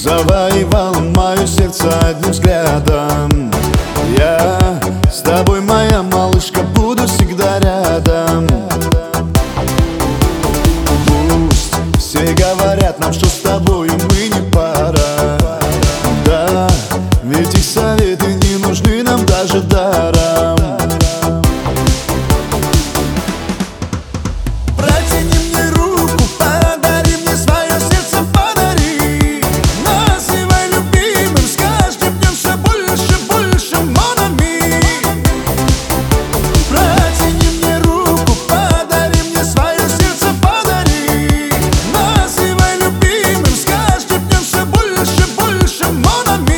завоевал мое сердце одним взглядом. Я с тобой, моя малышка, буду всегда рядом. Пусть все говорят нам, что с тобой мы не пара. Да, ведь их советы не нужны нам даже даром. Протяни мне руку, подари мне свое сердце, подари. Называй любимым, с каждым днем все больше, больше, mon ami. Протяни мне руку, подари мне свое сердце, подари. Называй любимым, с каждым днем все больше, больше, mon ami.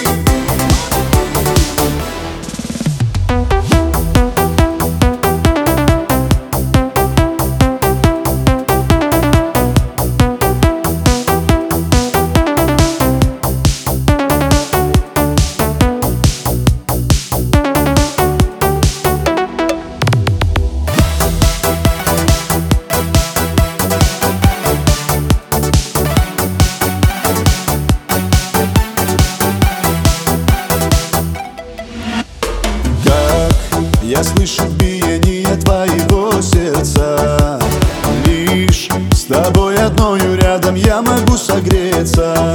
Я слышу биение твоего сердца. Лишь с тобой одною рядом я могу согреться.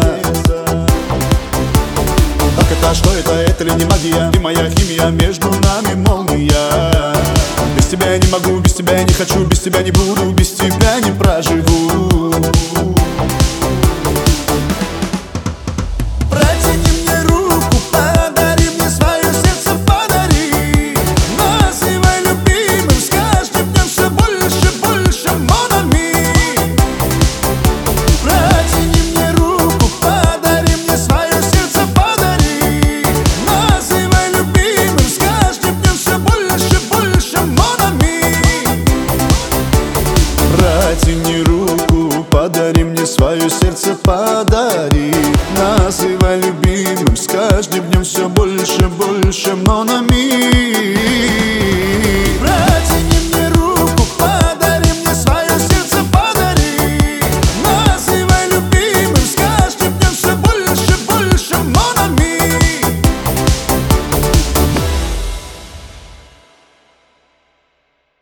Как это, что это ли не магия? Ты моя химия, между нами молния. Без тебя я не могу, без тебя я не хочу, без тебя не буду, без тебя не проживу. Протяни мне руку, подари мне свое сердце, подари. Называй любимым, с каждым днем все больше, больше, mon ami. Протяни мне руку, подари мне свое сердце, подари. Называй любимым, с каждым днем все больше, больше, mon ami. Протяни руку, подари мне свое сердце, подари. Называй любимым, с каждым днем все больше, больше, mon ami.